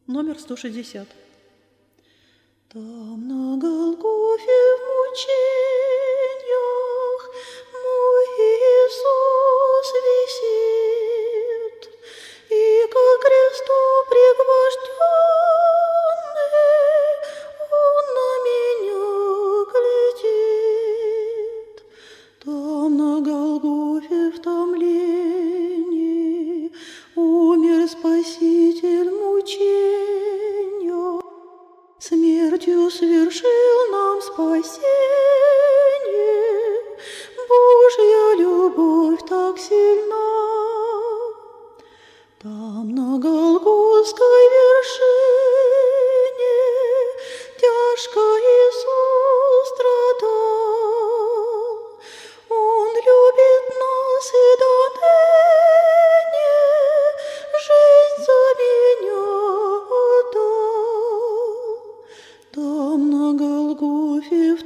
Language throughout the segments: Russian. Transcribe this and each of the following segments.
Номер 160. Там на Голгофе в мучениях мой Иисус висит, и ко кресту пригвожденный Он на меня глядит. Там на Голгофе в томлении умер Спаситель мучения, смертью свершил нам спасение. Божья любовь так сильна. Там на Голгофской вершине тяжко Иисус страдал. Он любит нас и до ныне жизнь за меня отдал. Там на Голгофе в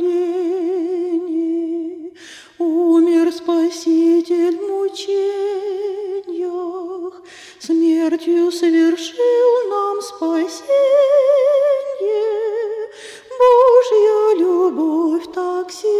томлении умер Спаситель в мучениях, смертью совершил нам спасение. Божья любовь так сильна.